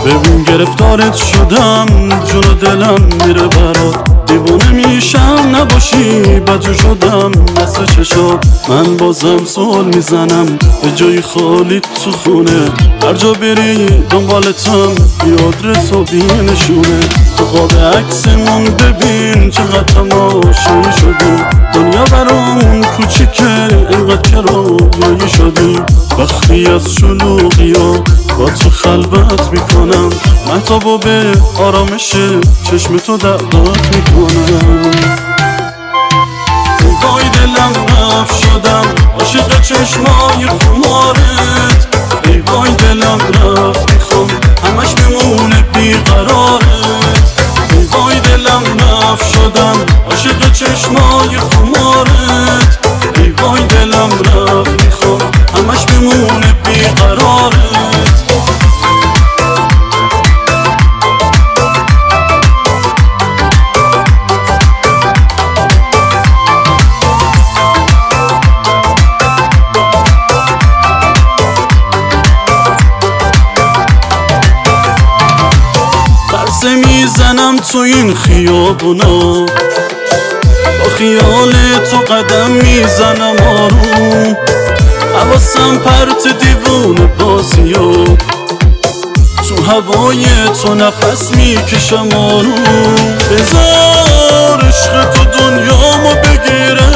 ببین گرفتارت شدم، جون و دلم میره برات. دیوونه میشم نباشی بجو شدم مثل چشات. من بازم سوال میزنم به جای خالی تو خونه. هر جا بری دنبالتم بی آدرس و بی نشونه. تو قاب عکسمون ببین چقدر تماشایی شدیم. دنیا برامون کوچیکه اینقدر که رویایی شدیم. وقتی از شلوغی ها با تو خلوت میکنم، مهتابو به آرامش چشم تو دعوت میکنم. وای دلم رفت شدم عاشق چشمای خمارت. ای وای دلم رفت میخوام همش بمونه بیقرارت. ای وای دلم رفت شدم عاشق چشمای خمارت. ای وای دلم رفت میخوام همش بمونه بیقرارت. پرسه میزنم تو این خیابونا، با خیال تو قدم میزنم آروم. حواسم پرت دیوونه بازیو، تو هوای تو نفس میکشم آروم. بذار عشق تو دنیامو بگیره،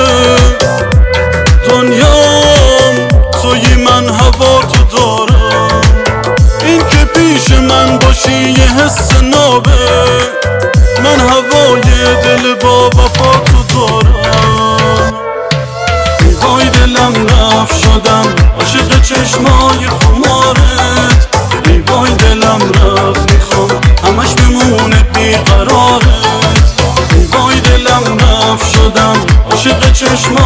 دنیام توی من هوا تو دارم. این که پیش من باشی یه حس نابه، من هوای دل با وفا تو دارم. ای وای دلم رفت شدم عاشق چشمای خمارت. ای وای دلم رفت میخوام همش بمونه بیقرارت. ای وای دلم رفت شدم عاشق چشمای